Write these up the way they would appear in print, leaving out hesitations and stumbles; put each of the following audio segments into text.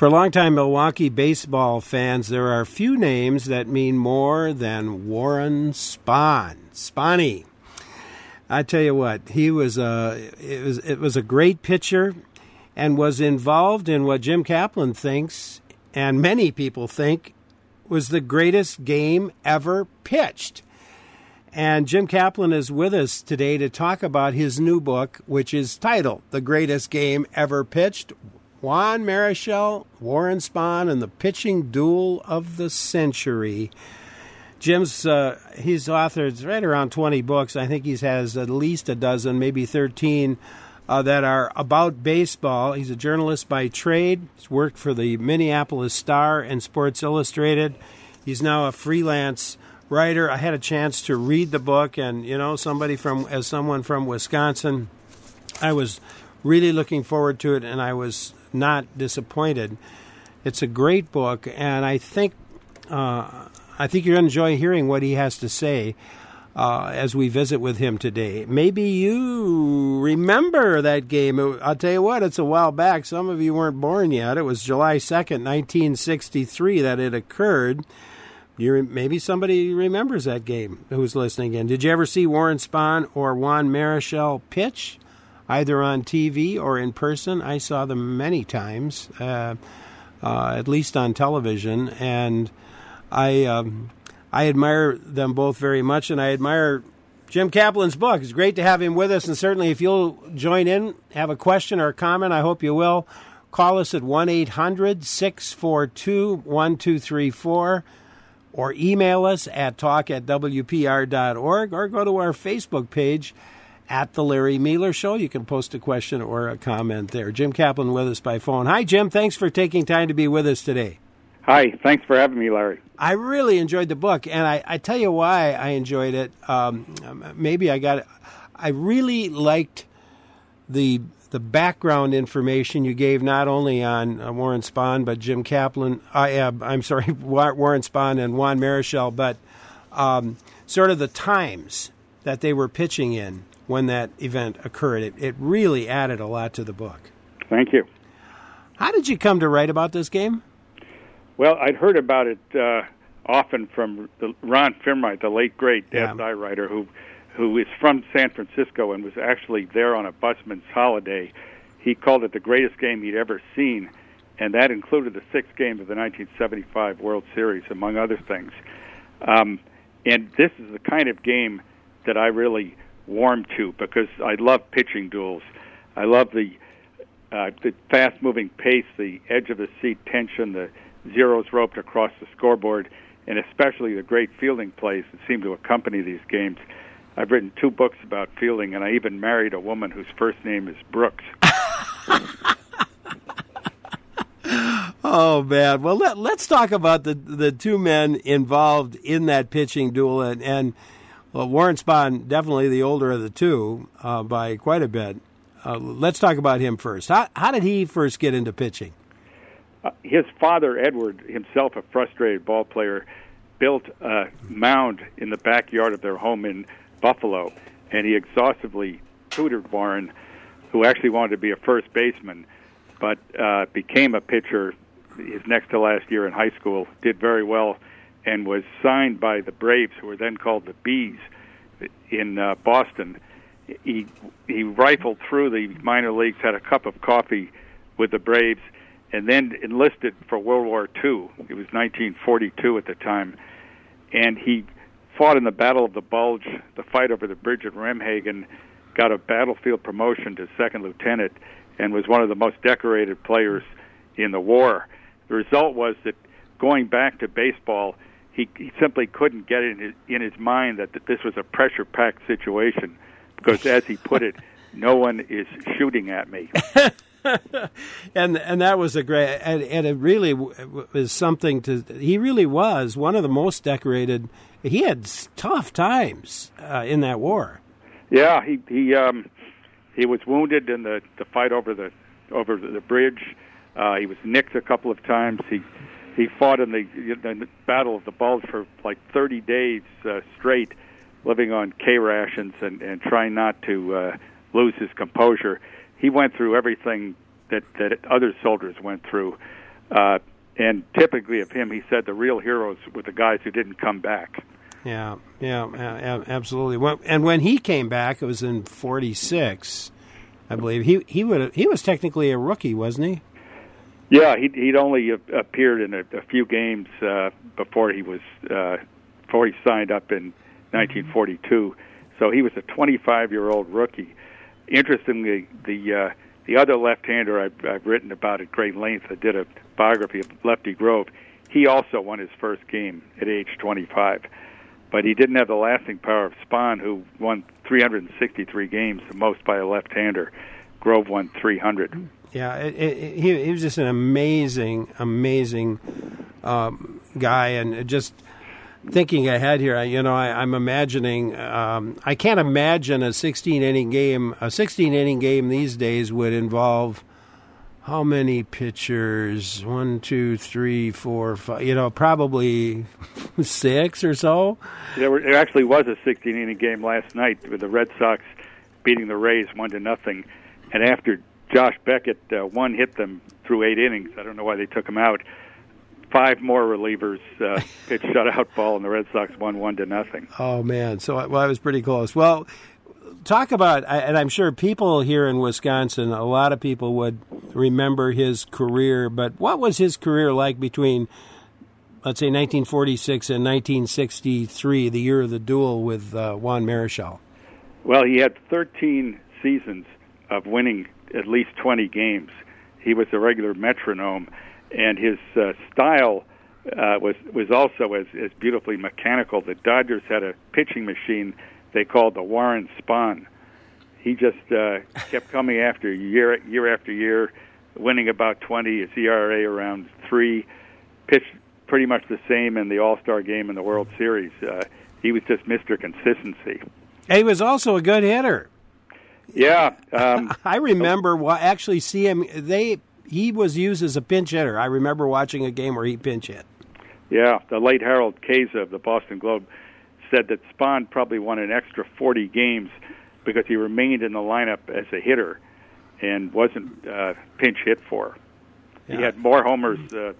For longtime Milwaukee baseball fans, there are few names that mean more than Warren Spahn. Spahny. I tell you what, it was a great pitcher and was involved in what Jim Kaplan thinks, and many people think, was the greatest game ever pitched. And Jim Kaplan is with us today to talk about his new book, which is titled The Greatest Game Ever Pitched, Juan Marichal, Warren Spahn, and the Pitching Duel of the Century. Jim's he's authored right around 20 books. I think he has at least a dozen, maybe 13, that are about baseball. He's a journalist by trade. He's worked for the Minneapolis Star and Sports Illustrated. He's now a freelance writer. I had a chance to read the book, and as someone from Wisconsin, I was really looking forward to it, and I was not disappointed. It's a great book, and I think you're going to enjoy hearing what he has to say as we visit with him today. Maybe you remember that game. I'll tell you what, it's a while back. Some of you weren't born yet. It was July 2nd, 1963 that it occurred. Maybe somebody remembers that game who's listening in. Did you ever see Warren Spahn or Juan Marichal pitch, either on TV or in person? I saw them many times, at least on television, and I admire them both very much, and I admire Jim Kaplan's book. It's great to have him with us, and certainly if you'll join in, have a question or a comment, I hope you will, call us at 1-800-642-1234, or email us at talk@wpr.org, or go to our Facebook page at The Larry Mealer Show. You can post a question or a comment there. Jim Kaplan with us by phone. Hi, Jim. Thanks for taking time to be with us today. Hi. Thanks for having me, Larry. I really enjoyed the book, and I tell you why I enjoyed it. I really liked the background information you gave, not only on Warren Spahn, but Jim Kaplan. Warren Spahn and Juan Marichal, but sort of the times that they were pitching in when that event occurred. It really added a lot to the book. Thank you. How did you come to write about this game? Well, I'd heard about it often from Ron Finright, the late great SI writer, who is from San Francisco and was actually there on a busman's holiday. He called it the greatest game he'd ever seen, and that included the sixth game of the 1975 World Series, among other things. And this is the kind of game that I really warmed to because I love pitching duels. I love the fast-moving pace, the edge-of-the-seat tension, the zeros roped across the scoreboard, and especially the great fielding plays that seem to accompany these games. I've written 2 books about fielding, and I even married a woman whose first name is Brooks. Oh, man. Well, let's talk about the two men involved in that pitching duel, and Warren Spahn, definitely the older of the two by quite a bit. Let's talk about him first. How did he first get into pitching? His father, Edward, himself a frustrated ball player, built a mound in the backyard of their home in Buffalo, and he exhaustively tutored Warren, who actually wanted to be a first baseman, but became a pitcher his next to last year in high school, did very well, and was signed by the Braves, who were then called the Bees, in Boston. He rifled through the minor leagues, had a cup of coffee with the Braves, and then enlisted for World War II. It was 1942 at the time, and he fought in the Battle of the Bulge, the fight over the bridge at Remhagen, got a battlefield promotion to second lieutenant, and was one of the most decorated players in the war. The result was that going back to baseball, he simply couldn't get in his mind that this was a pressure-packed situation, because, as he put it, no one is shooting at me. and that was a great, and it really was something to. He really was one of the most decorated. He had tough times in that war. Yeah, he was wounded in the fight over the bridge. He was nicked a couple of times. He fought in the Battle of the Bulge for like 30 days straight, living on K rations and trying not to lose his composure. He went through everything that other soldiers went through. And typically of him, he said the real heroes were the guys who didn't come back. Yeah, absolutely. And when he came back, it was in '46, I believe. He was technically a rookie, wasn't he? Yeah, he'd only appeared in a few games before he signed up in 1942. So he was a 25-year-old rookie. Interestingly, the other left-hander I've written about at great length, I did a biography of Lefty Grove. He also won his first game at age 25. But he didn't have the lasting power of Spahn, who won 363 games, the most by a left-hander. Grove won 300. Yeah, he was just an amazing guy, and just thinking ahead here, I'm imagining. I can't imagine a 16-inning game. A 16-inning game these days would involve how many pitchers? 1, 2, 3, 4, 5. Probably 6 or so. There actually was a 16-inning game last night with the Red Sox beating the Rays 1-0, and after Josh Beckett one hit them through 8 innings, I don't know why they took him out. 5 more relievers pitched shutout ball, and the Red Sox won 1-0. Oh man! So I was pretty close. Well, talk about, and I'm sure people here in Wisconsin, a lot of people would remember his career. But what was his career like between, let's say, 1946 and 1963, the year of the duel with Juan Marichal? Well, he had 13 seasons of winning at least 20 games. He was a regular metronome, and his style was also as beautifully mechanical. The Dodgers had a pitching machine they called the Warren Spahn. He just kept coming after year after year, winning about 20, his ERA around 3, pitched pretty much the same in the All-Star game in the World Series. He was just Mr. Consistency. He was also a good hitter. Yeah. I remember actually see him. He was used as a pinch hitter. I remember watching a game where he pinch hit. Yeah, the late Harold Keza of the Boston Globe said that Spahn probably won an extra 40 games because he remained in the lineup as a hitter and wasn't pinch hit for. Yeah. He had more homers,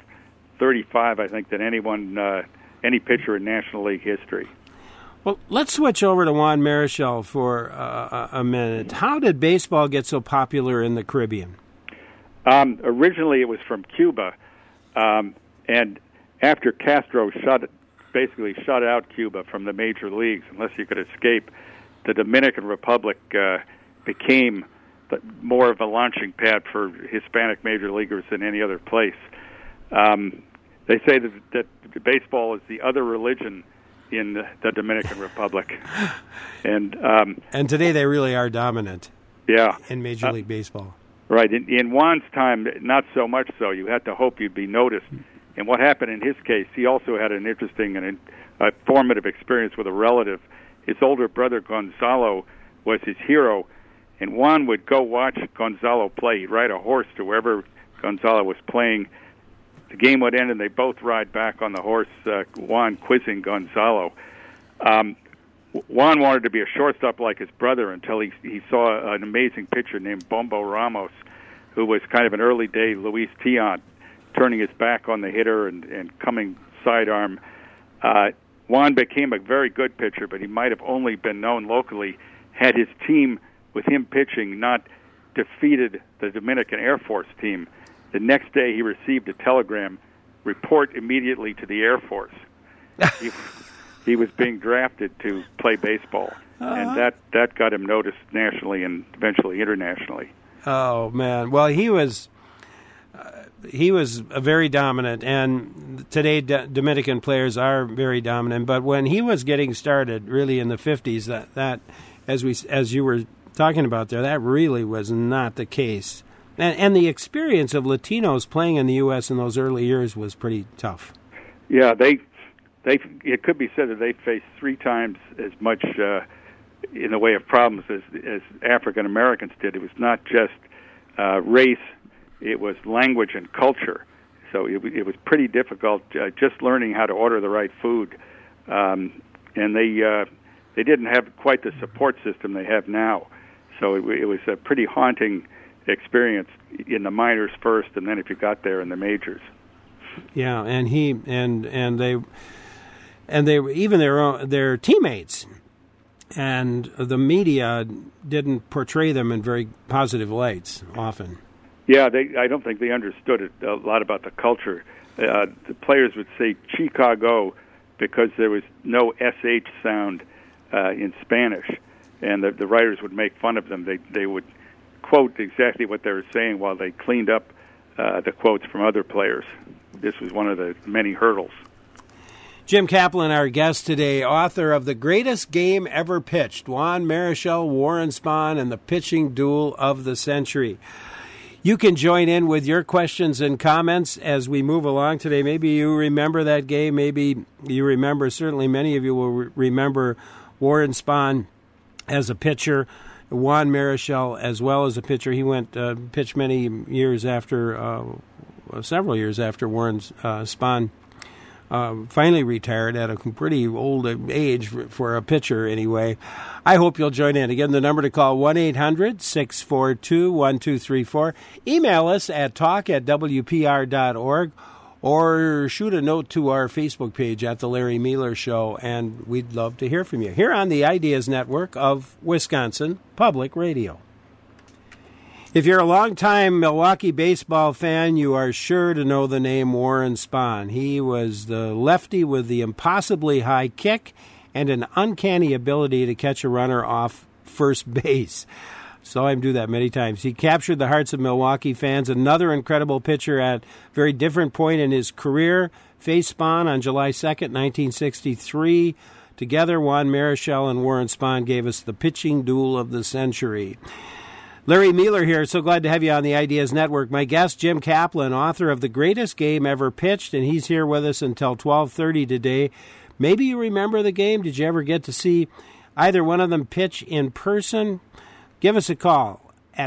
35, I think, than any pitcher in National League history. Well, let's switch over to Juan Marichal for a minute. How did baseball get so popular in the Caribbean? Originally, it was from Cuba, and after Castro basically shut out Cuba from the major leagues, unless you could escape, the Dominican Republic became more of a launching pad for Hispanic major leaguers than any other place. They say that baseball is the other religion in the Dominican Republic, and today they really are dominant. Yeah, in Major League Baseball. Right. In Juan's time, not so much so. You had to hope you'd be noticed. And what happened in his case, he also had an interesting and a formative experience with a relative. His older brother, Gonzalo, was his hero, and Juan would go watch Gonzalo play. He'd ride a horse to wherever Gonzalo was playing. The game would end, and they both ride back on the horse, Juan quizzing Gonzalo. Juan wanted to be a shortstop like his brother until he saw an amazing pitcher named Bombo Ramos, who was kind of an early-day Luis Tiant, turning his back on the hitter and coming sidearm. Juan became a very good pitcher, but he might have only been known locally had his team, with him pitching, not defeated the Dominican Air Force team. The next day he received a telegram, report immediately to the Air Force. He was being drafted to play baseball, and that got him noticed nationally and eventually internationally. Oh man! Well, he was very dominant, and today Dominican players are very dominant. But when he was getting started, really in the 50s, that as you were talking about there, that really was not the case. And the experience of Latinos playing in the U.S. in those early years was pretty tough. Yeah, it could be said that they faced 3 times as much in the way of problems as African Americans did. It was not just race; it was language and culture. So it was pretty difficult just learning how to order the right food, and they didn't have quite the support system they have now. So it was a pretty haunting experience in the minors first, and then if you got there in the majors. Yeah, and they even their teammates and the media didn't portray them in very positive lights often. Yeah, I don't think they understood it a lot about the culture. The players would say Chicago because there was no SH sound in Spanish, and the writers would make fun of them. They would quote exactly what they were saying while they cleaned up the quotes from other players. This was one of the many hurdles. Jim Kaplan, our guest today, author of The Greatest Game Ever Pitched, Juan Marichal, Warren Spahn, and the Pitching Duel of the Century. You can join in with your questions and comments as we move along today. Maybe you remember that game. Maybe you remember, certainly many of you will remember Warren Spahn as a pitcher, Juan Marichal as well as a pitcher. He went pitched many years after, several years after Warren Spahn finally retired at a pretty old age for a pitcher anyway. I hope you'll join in. Again, the number to call, 1-800-642-1234. Email us at talk@wpr.org or shoot a note to our Facebook page at The Larry Mealer Show, and we'd love to hear from you here on the Ideas Network of Wisconsin Public Radio. If you're a longtime Milwaukee baseball fan, you are sure to know the name Warren Spahn. He was the lefty with the impossibly high kick and an uncanny ability to catch a runner off first base. Saw him do that many times. He captured the hearts of Milwaukee fans. Another incredible pitcher at a very different point in his career faced Spahn on July 2nd, 1963. Together, Juan Marichal and Warren Spahn gave us the pitching duel of the century. Larry Mealer here. So glad to have you on the Ideas Network. My guest, Jim Kaplan, author of The Greatest Game Ever Pitched, and he's here with us until 12:30 today. Maybe you remember the game. Did you ever get to see either one of them pitch in person? Give us a call at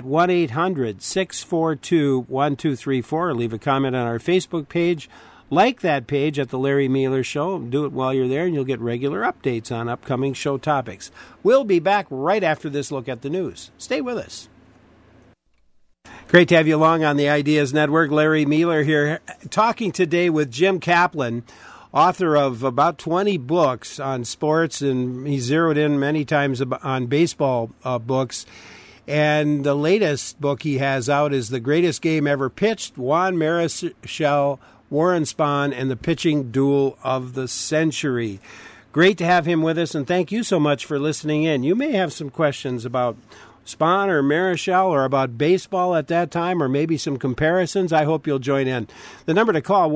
1-800-642-1234 or leave a comment on our Facebook page. Like that page at The Larry Mealer Show. Do it while you're there, and you'll get regular updates on upcoming show topics. We'll be back right after this look at the news. Stay with us. Great to have you along on the Ideas Network. Larry Mealer here, talking today with Jim Kaplan, author of about 20 books on sports, and he zeroed in many times on baseball books. And the latest book he has out is The Greatest Game Ever Pitched, Juan Marichal, Warren Spahn, and the Pitching Duel of the Century. Great to have him with us, and thank you so much for listening in. You may have some questions about Spahn or Marichal or about baseball at that time, or maybe some comparisons. I hope you'll join in. The number to call,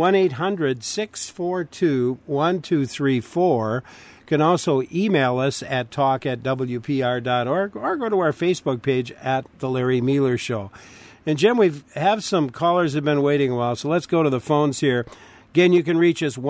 1-800-642-1234. You can also email us at talk@wpr.org or go to our Facebook page at The Larry Mealer Show. And Jim, we have some callers have been waiting a while, so let's go to the phones here. Again, you can reach us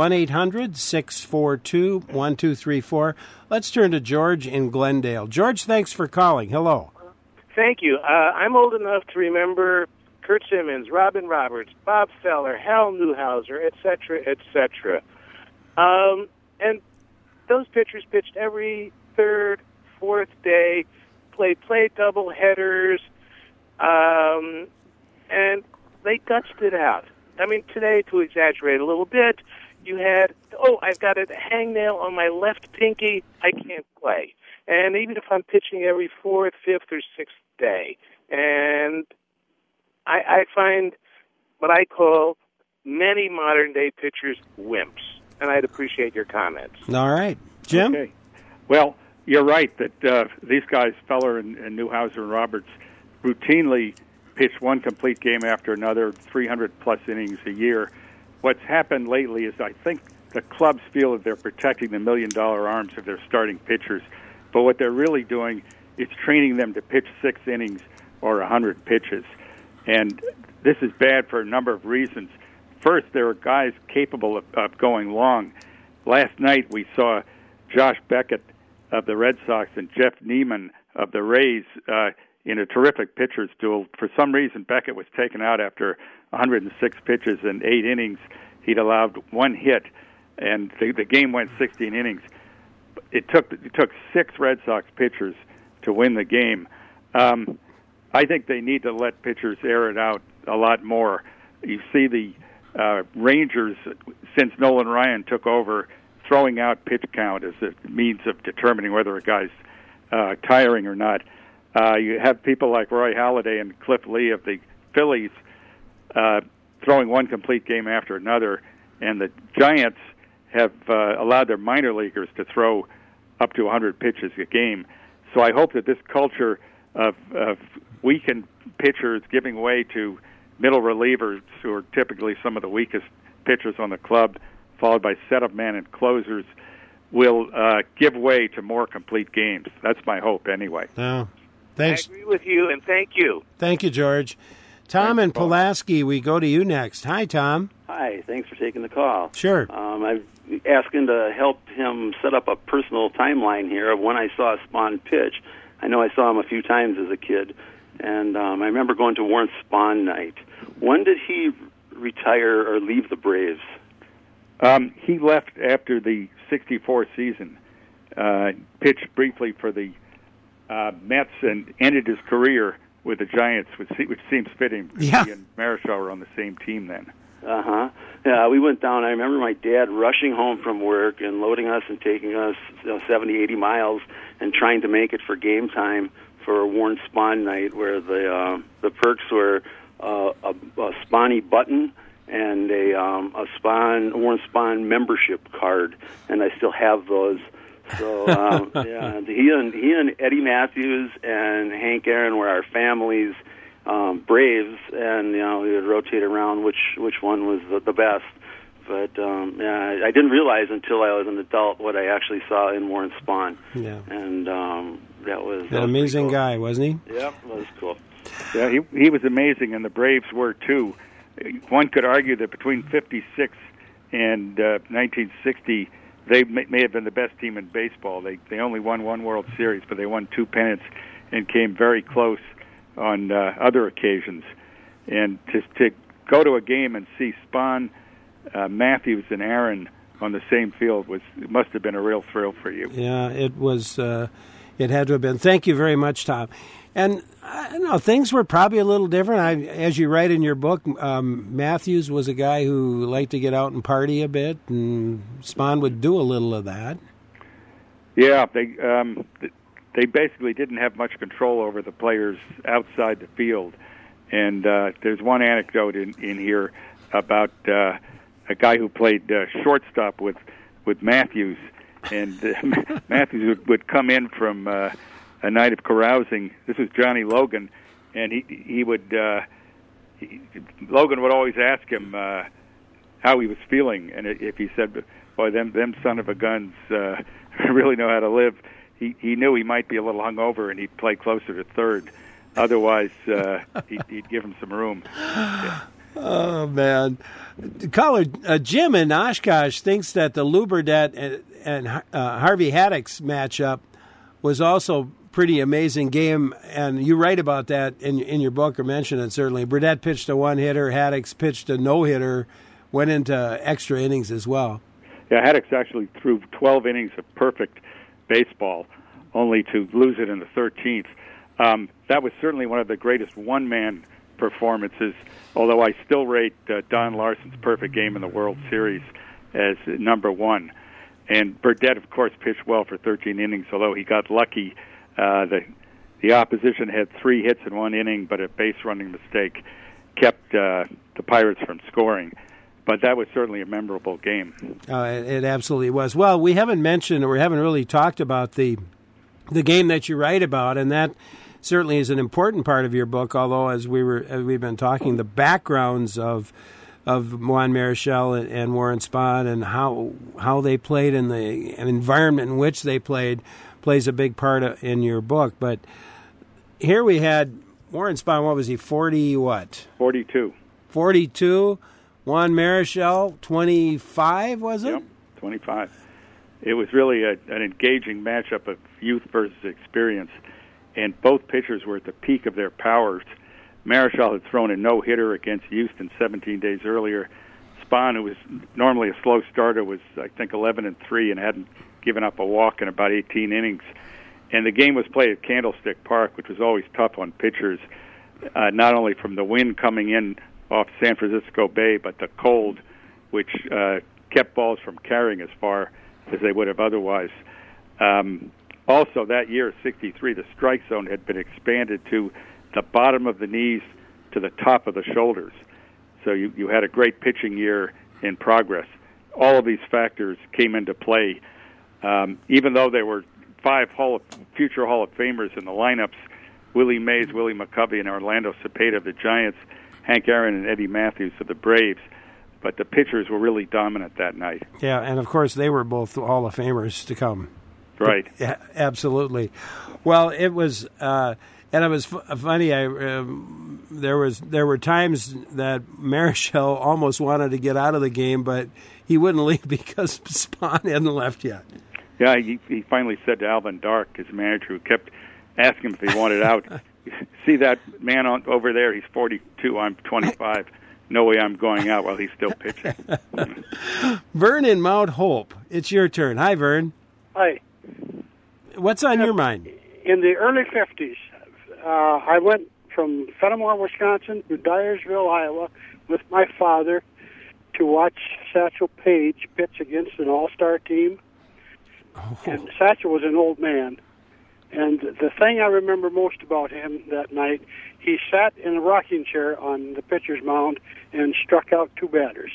1-800-642-1234. Let's turn to George in Glendale. George, thanks for calling. Hello. Thank you. I'm old enough to remember Kurt Simmons, Robin Roberts, Bob Feller, Hal Newhouser, etc., etc. And those pitchers pitched every third, fourth day, played double headers, and they gutsed it out. I mean, today, to exaggerate a little bit, you had, I've got a hangnail on my left pinky, I can't play. And even if I'm pitching every fourth, fifth, or sixth day. And I find what I call many modern-day pitchers wimps. And I'd appreciate your comments. All right. Jim? Okay. Well, you're right that these guys, Feller and Newhouser and Roberts, routinely pitch one complete game after another, 300-plus innings a year. What's happened lately is I think the clubs feel that they're protecting the million-dollar arms of their starting pitchers. But what they're really doing is training them to pitch 6 innings or 100 pitches. And this is bad for a number of reasons. First, there are guys capable of going long. Last night we saw Josh Beckett of the Red Sox and Jeff Neiman of the Rays in a terrific pitcher's duel. For some reason, Beckett was taken out after 106 pitches and 8 innings. He'd allowed 1 hit, and the game went 16 innings. It took 6 Red Sox pitchers to win the game. I think they need to let pitchers air it out a lot more. You see the Rangers, since Nolan Ryan took over, throwing out pitch count as a means of determining whether a guy's tiring or not. You have people like Roy Halladay and Cliff Lee of the Phillies throwing one complete game after another, and the Giants have allowed their minor leaguers to throw up to 100 pitches a game. So I hope that this culture of weakened pitchers giving way to middle relievers, who are typically some of the weakest pitchers on the club, followed by setup men and closers, will give way to more complete games. That's my hope, anyway. Oh, thanks. I agree with you, and thank you. Thank you, George. Tom in Pulaski, we go to you next. Hi, Tom. Hi, thanks for taking the call. Sure. I'm asking to help him set up a personal timeline here of when I saw Spahn pitch. I know I saw him a few times as a kid, and I remember going to Warren Spahn night. When did he retire or leave the Braves? He left after the '64 season, pitched briefly for the Mets, and ended his career with the Giants, which seems fitting. Yeah. He and Marichal were on the same team then. Yeah, we went down. I remember my dad rushing home from work and loading us and taking us 70, 80 miles and trying to make it for game time for a Warren Spahn night, where the perks were a Spahny button and a Warren Spahn membership card, and I still have those. So yeah, he and Eddie Matthews and Hank Aaron were our family's Braves, and we would rotate around which one was the best. But yeah, I didn't realize until I was an adult what I actually saw in Warren Spahn. Yeah, and that was an amazing cool. guy, wasn't he? Yep, that was cool. Yeah, he was amazing, and the Braves were too. One could argue that between '56 and 1960, they may have been the best team in baseball. They only won one World Series, but they won 2 pennants and came very close on other occasions. And to go to a game and see Spahn, Matthews, and Aaron on the same field must have been a real thrill for you. Yeah, it was. It had to have been. Thank you very much, Tom. And I don't know, things were probably a little different. As you write in your book, Matthews was a guy who liked to get out and party a bit, and Spahn would do a little of that. Yeah, they basically didn't have much control over the players outside the field. And there's one anecdote in here about a guy who played shortstop with Matthews, and Matthews would come in from a night of carousing. This was Johnny Logan, and he would Logan would always ask him how he was feeling, and if he said, "Boy, them son of a guns really know how to live," he knew he might be a little hungover, and he'd play closer to third. Otherwise, he'd give him some room. Yeah. Oh, man. Caller Jim in Oshkosh thinks that the Lou Burdett and Harvey Haddix matchup was also pretty amazing game, and you write about that in your book, or mention it certainly. Burdett pitched a one-hitter, Haddix pitched a no-hitter, went into extra innings as well. Yeah, Haddix actually threw 12 innings of perfect baseball, only to lose it in the 13th. That was certainly one of the greatest one-man performances, although I still rate Don Larson's perfect game in the World Series as number one. And Burdett, of course, pitched well for 13 innings, although he got lucky. The opposition had 3 hits in 1 inning, but a base-running mistake kept the Pirates from scoring. But that was certainly a memorable game. It absolutely was. Well, we haven't mentioned, or we haven't really talked about the game that you write about, and that certainly is an important part of your book, although as we've been talking, the backgrounds of Juan Marichal and Warren Spahn and how they played in the environment in which they played plays a big part in your book. But here we had Warren Spahn, what was he, 40 what? 42. 42. Juan Marichal, 25, was it? Yep, 25. It was really an engaging matchup of youth versus experience, and both pitchers were at the peak of their powers. Marichal had thrown a no-hitter against Houston 17 days earlier. Spahn, who was normally a slow starter, was, I think, 11-3 and hadn't given up a walk in about 18 innings. And the game was played at Candlestick Park, which was always tough on pitchers, not only from the wind coming in off San Francisco Bay, but the cold, which kept balls from carrying as far as they would have otherwise. Also, that year, '63, the strike zone had been expanded to the bottom of the knees to the top of the shoulders. So you had a great pitching year in progress. All of these factors came into play. Even though there were 5 future Hall of Famers in the lineups, Willie Mays, Willie McCovey, and Orlando Cepeda of the Giants, Hank Aaron and Eddie Matthews of the Braves, but the pitchers were really dominant that night. Yeah, and of course they were both Hall of Famers to come. Right. Yeah, absolutely. Well, it was, and it was funny. There were times that Marichal almost wanted to get out of the game, but he wouldn't leave because Spahn hadn't left yet. Yeah, he finally said to Alvin Dark, his manager, who kept asking him if he wanted out, "See that man over there? He's 42. I'm 25. No way I'm going out while he's still pitching." Vern in Mount Hope, it's your turn. Hi, Vern. Hi. What's on your mind? In the early 50s, I went from Fenimore, Wisconsin to Dyersville, Iowa with my father to watch Satchel Paige pitch against an all-star team. Oh. And Satchel was an old man. And the thing I remember most about him that night, he sat in a rocking chair on the pitcher's mound and struck out 2 batters.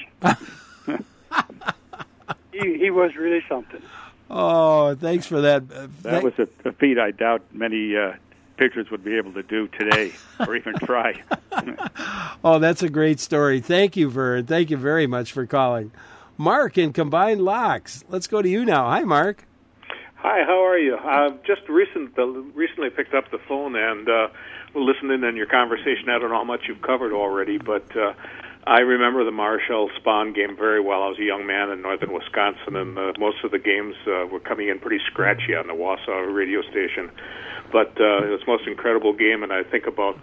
He was really something. Oh, thanks for that. That was a feat I doubt many pitchers would be able to do today or even try. Oh, that's a great story. Thank you, Vern. Thank you very much for calling. Mark in Combined Locks. Let's go to you now. Hi, Mark. Hi, how are you? Just recently picked up the phone and listening in your conversation. I don't know how much you've covered already, but I remember the Marichal-Spahn game very well. I was a young man in northern Wisconsin, and most of the games were coming in pretty scratchy on the Wausau radio station. But it was the most incredible game, and I think about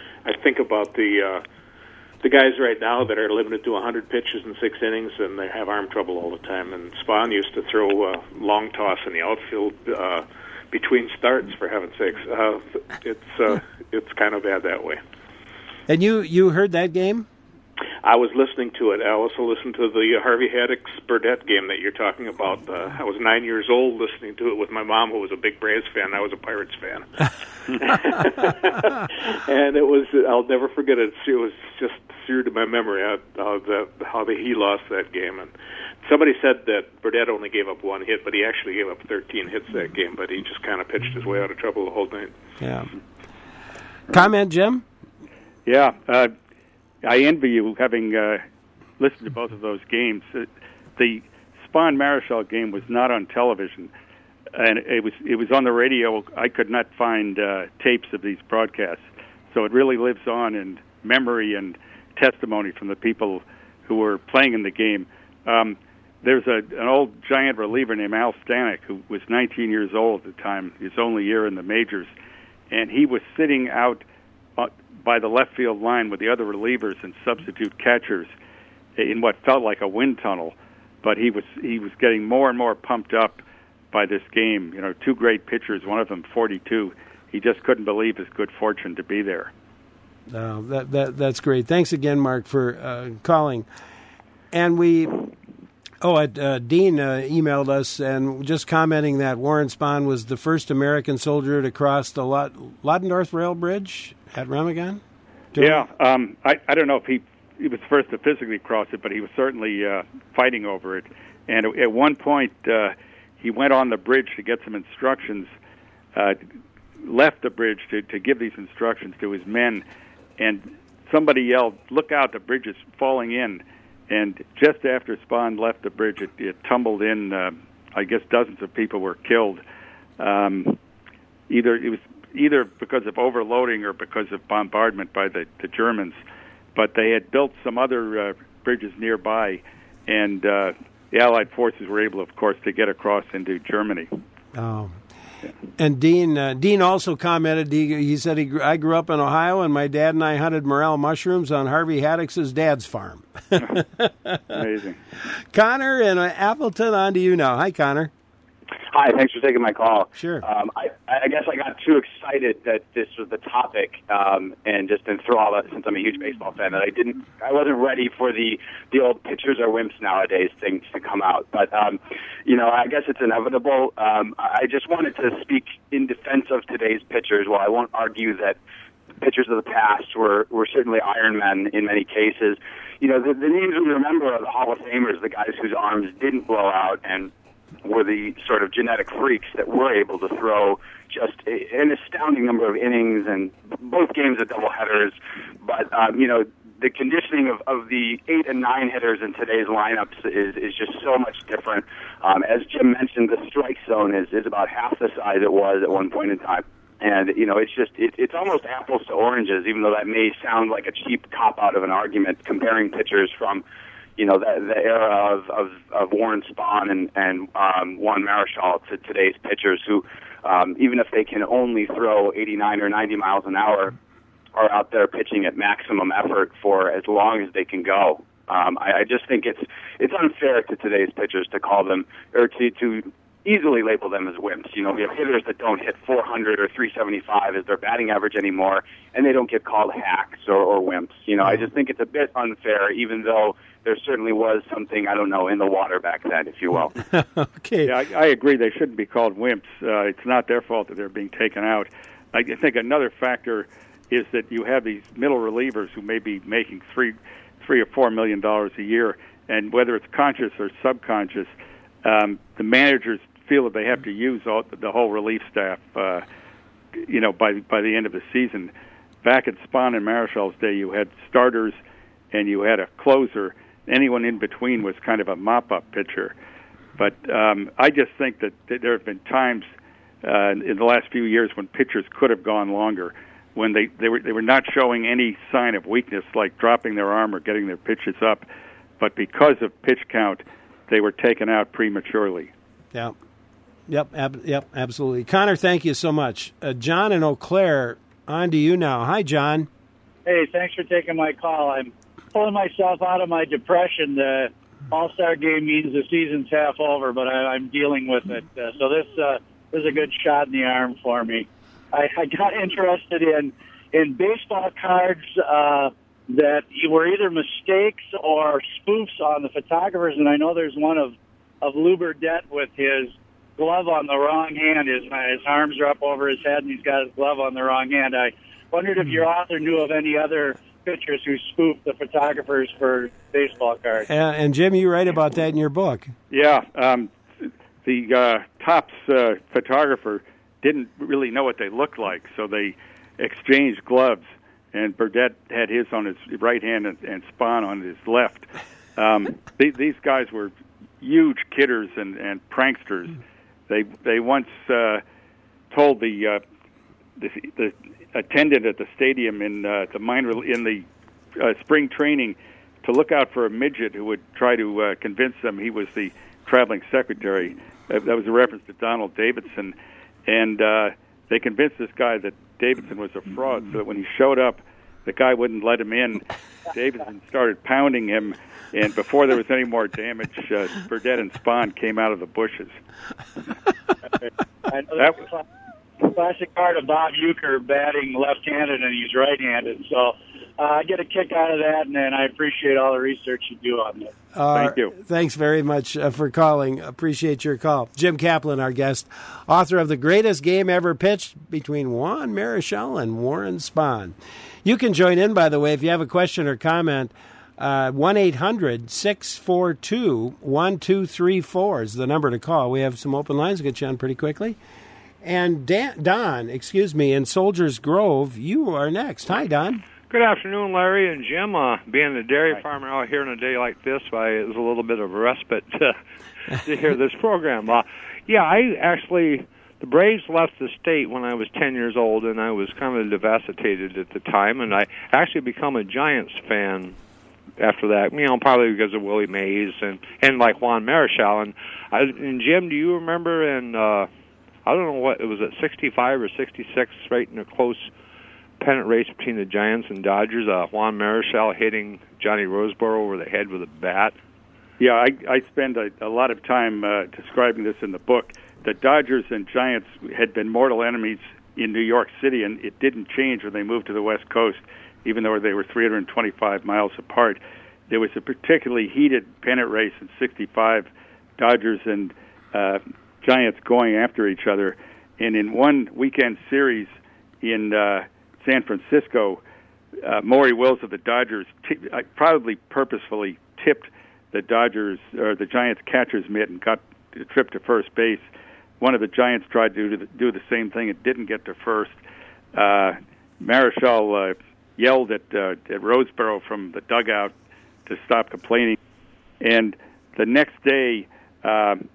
the guys right now that are limited to 100 pitches in 6 innings, and they have arm trouble all the time. And Spahn used to throw long toss in the outfield between starts, for heaven's sakes. It's kind of bad that way. And you heard that game? I was listening to it. I also listened to the Harvey Haddix-Burdett game that you're talking about. I was 9 years old listening to it with my mom, who was a big Braves fan. I was a Pirates fan. And it was, I'll never forget it. It was just seared to my memory how he lost that game. And somebody said that Burdett only gave up 1 hit, but he actually gave up 13 hits that game, but he just kind of pitched his way out of trouble the whole night. Yeah. Comment, Jim? Yeah. I envy you having listened to both of those games. The Spahn-Marichal game was not on television, and it was on the radio. I could not find tapes of these broadcasts, so it really lives on in memory and testimony from the people who were playing in the game. There's an old Giant reliever named Al Stanek who was 19 years old at the time, his only year in the majors, and he was sitting out by the left field line with the other relievers and substitute catchers in what felt like a wind tunnel, but he was getting more and more pumped up by this game. 2 great pitchers, one of them 42. He just couldn't believe his good fortune to be there. That's great. Thanks again, Mark, for calling. And Dean emailed us and just commenting that Warren Spahn was the first American soldier to cross the Loddendorf Rail Bridge at Remagen? Yeah, I don't know if he was first to physically cross it, but he was certainly fighting over it. And at one point, he went on the bridge to get some instructions, left the bridge to give these instructions to his men, and somebody yelled, "Look out, the bridge is falling in." And just after Spahn left the bridge, it tumbled in. I guess dozens of people were killed. Either because of overloading or because of bombardment by the Germans. But they had built some other bridges nearby, and the Allied forces were able, of course, to get across into Germany. Oh. Yeah. And Dean also commented, he said, I grew up in Ohio, and my dad and I hunted morel mushrooms on Harvey Haddix's dad's farm. Amazing. Connor in Appleton, on to you now. Hi, Connor. Hi, thanks for taking my call. Sure. I guess I got too excited that this was the topic, and just enthralled, since I'm a huge baseball fan, that I wasn't ready for the old pitchers are wimps nowadays things to come out. But, I guess it's inevitable. I just wanted to speak in defense of today's pitchers. While I won't argue that pitchers of the past were certainly Iron Men in many cases, the names we remember are the Hall of Famers, the guys whose arms didn't blow out and were the sort of genetic freaks that were able to throw just an astounding number of innings and both games of doubleheaders. But, the conditioning of the 8 and 9 hitters in today's lineups is just so much different. As Jim mentioned, the strike zone is about half the size it was at one point in time. And, it's almost apples to oranges, even though that may sound like a cheap cop-out of an argument comparing pitchers from the era of Warren Spahn and Juan Marichal to today's pitchers who, even if they can only throw 89 or 90 miles an hour, are out there pitching at maximum effort for as long as they can go. I just think it's unfair to today's pitchers to call them, or to easily label them as wimps. We have hitters that don't hit 400 or 375 as their batting average anymore, and they don't get called hacks or wimps. I just think it's a bit unfair, even though there certainly was something, I don't know, in the water back then, if you will. Okay. Yeah, I agree. They shouldn't be called wimps. It's not their fault that they're being taken out. I think another factor is that you have these middle relievers who may be making $3 or $4 million a year, and whether it's conscious or subconscious, the managers feel that they have to use the whole relief staff, by the end of the season. Back at Spahn and Marichal's day, you had starters and you had a closer. Anyone in between was kind of a mop-up pitcher. But I just think that there have been times in the last few years when pitchers could have gone longer, when they were not showing any sign of weakness, like dropping their arm or getting their pitches up, but because of pitch count, they were taken out prematurely. Yeah. Yep, absolutely. Connor, thank you so much. John in Eau Claire, on to you now. Hi, John. Hey, thanks for taking my call. I'm pulling myself out of my depression. The All-Star game means the season's half over, but I'm dealing with it. So this is a good shot in the arm for me. I got interested in baseball cards that were either mistakes or spoofs on the photographers, and I know there's one of Lou Burdette with his glove on the wrong hand. His arms are up over his head, and he's got his glove on the wrong hand. I wondered if your author knew of any other pitchers who spoofed the photographers for baseball cards. And Jim, you write about that in your book. Yeah, the Topps photographer didn't really know what they looked like, so they exchanged gloves, and Burdette had his on his right hand and Spahn on his left. These guys were huge kidders and pranksters. They once told the attendant at the stadium in the spring training to look out for a midget who would try to convince them he was the traveling secretary. That was a reference to Donald Davidson, and they convinced this guy that Davidson was a fraud, so that when he showed up, the guy wouldn't let him in. Davidson started pounding him, and before there was any more damage, Burdette and Spahn came out of the bushes. I know that was a classic card of Bob Uecker batting left-handed, and he's right-handed. So I get a kick out of that, and I appreciate all the research you do on this. Thank you. Thanks very much for calling. Appreciate your call. Jim Kaplan, our guest, author of The Greatest Game Ever Pitched Between Juan Marichal and Warren Spahn. You can join in, by the way, if you have a question or comment. 1-800-642-1234 is the number to call. We have some open lines to get you on pretty quickly. And Don, in Soldiers Grove, you are next. Hi, Don. Good afternoon, Larry and Jim. Being a dairy farmer out here on a day like this, it was a little bit of a respite to hear this program. The Braves left the state when I was 10 years old, and I was kind of devastated at the time, and I actually become a Giants fan after that, probably because of Willie Mays and like Juan Marichal. And Jim, do you remember I don't know what, it was at 65 or 66, right in a close pennant race between the Giants and Dodgers, Juan Marichal hitting Johnny Roseboro over the head with a bat? Yeah, I spend a lot of time describing this in the book. the Dodgers and Giants had been mortal enemies in New York City, and it didn't change when they moved to the West Coast, even though they were 325 miles apart. There was a particularly heated pennant race in '65, Dodgers and Giants going after each other. And in one weekend series in San Francisco, Maury Wills of the Dodgers probably purposefully tipped the Dodgers or the Giants catcher's mitt and got a trip to first base. One of the Giants tried to do the same thing. It didn't get to first. Marichal yelled at Roseboro from the dugout to stop complaining. And the next day, on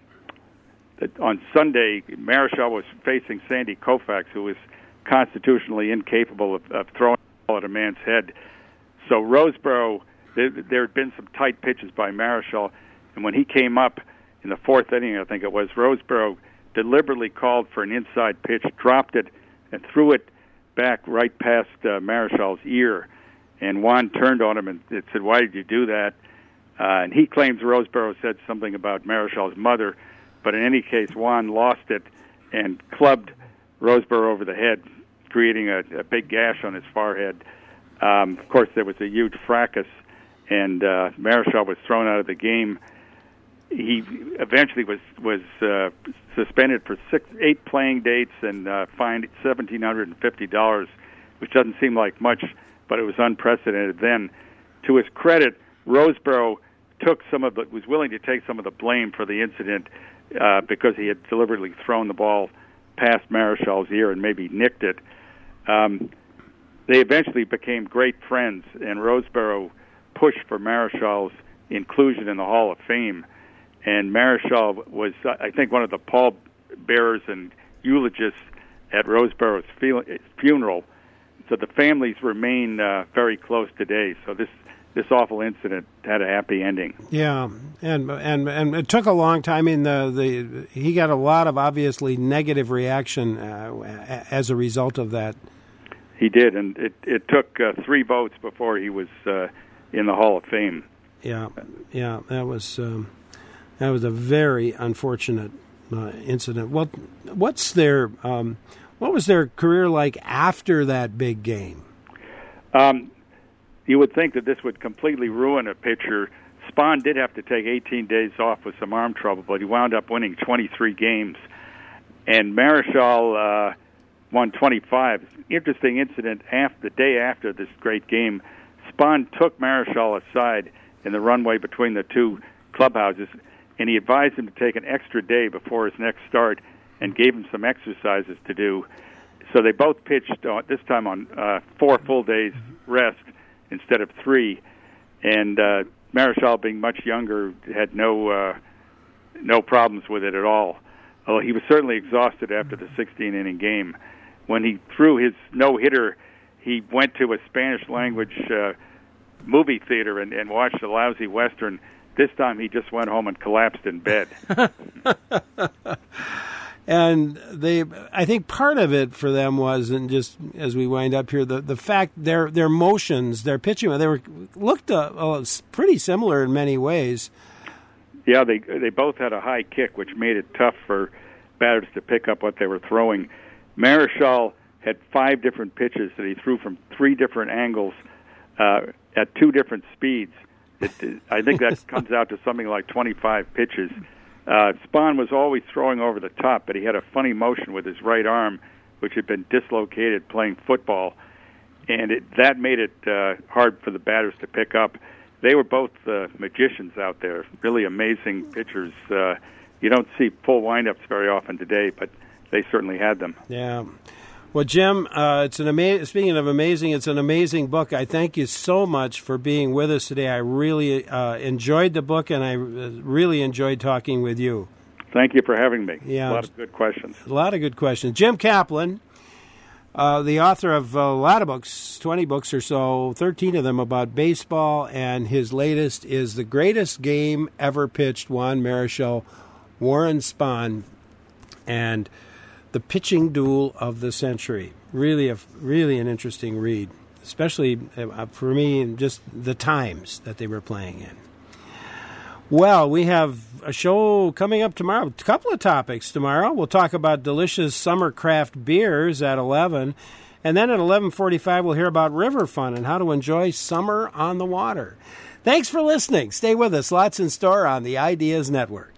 Sunday, Marichal was facing Sandy Koufax, who was constitutionally incapable of throwing the ball at a man's head. So Roseboro, there had been some tight pitches by Marichal, and when he came up in the fourth inning, I think it was, Roseboro deliberately called for an inside pitch, dropped it, and threw it back right past Marichal's ear. And Juan turned on him and said, "Why did you do that?" And he claims Roseboro said something about Marichal's mother, but in any case, Juan lost it and clubbed Roseboro over the head, creating a big gash on his forehead. Of course, there was a huge fracas, and Marichal was thrown out of the game. He eventually was suspended for 8 playing dates and fined $1,750, which doesn't seem like much, but it was unprecedented then. To his credit, Roseboro was willing to take some of the blame for the incident because he had deliberately thrown the ball past Marichal's ear and maybe nicked it. They eventually became great friends, and Roseboro pushed for Marichal's inclusion in the Hall of Fame. And Marichal was, I think, one of the pallbearers and eulogists at Roseboro's funeral. So the families remain very close today. So this awful incident had a happy ending. Yeah, and it took a long time. I mean, he got a lot of obviously negative reaction as a result of that. He did, and it took 3 votes before he was in the Hall of Fame. Yeah, that was a very unfortunate incident. Well, what was their career like after that big game? You would think that this would completely ruin a pitcher. Spahn did have to take 18 days off with some arm trouble, but he wound up winning 23 games. And Marichal won 25. Interesting incident, the day after this great game, Spahn took Marichal aside in the runway between the two clubhouses, and he advised him to take an extra day before his next start and gave him some exercises to do. So they both pitched, this time on 4 full days rest instead of 3. And Marichal, being much younger, had no problems with it at all. Although he was certainly exhausted after the 16-inning game. When he threw his no-hitter, he went to a Spanish-language movie theater and watched a lousy Western. This time he just went home and collapsed in bed. And I think part of it for them was, and just as we wind up here, the fact their motions, their pitching, they looked pretty similar in many ways. Yeah, they both had a high kick, which made it tough for batters to pick up what they were throwing. Marichal had 5 different pitches that he threw from 3 different angles at 2 different speeds. I think that comes out to something like 25 pitches. Spahn was always throwing over the top, but he had a funny motion with his right arm, which had been dislocated playing football, and that made it hard for the batters to pick up. They were both magicians out there, really amazing pitchers. You don't see full windups very often today, but they certainly had them. Yeah. Well, Jim, speaking of amazing, it's an amazing book. I thank you so much for being with us today. I really enjoyed the book, and I really enjoyed talking with you. Thank you for having me. Yeah. A lot of good questions. A lot of good questions. Jim Kaplan, the author of a lot of books, 20 books or so, 13 of them about baseball, and his latest is The Greatest Game Ever Pitched, Juan Marichal, Warren Spahn, and The Pitching Duel of the Century. Really an interesting read, especially for me, just the times that they were playing in. Well, we have a show coming up tomorrow. A couple of topics tomorrow. We'll talk about delicious summer craft beers at 11. And then at 11:45, we'll hear about river fun and how to enjoy summer on the water. Thanks for listening. Stay with us. Lots in store on the Ideas Network.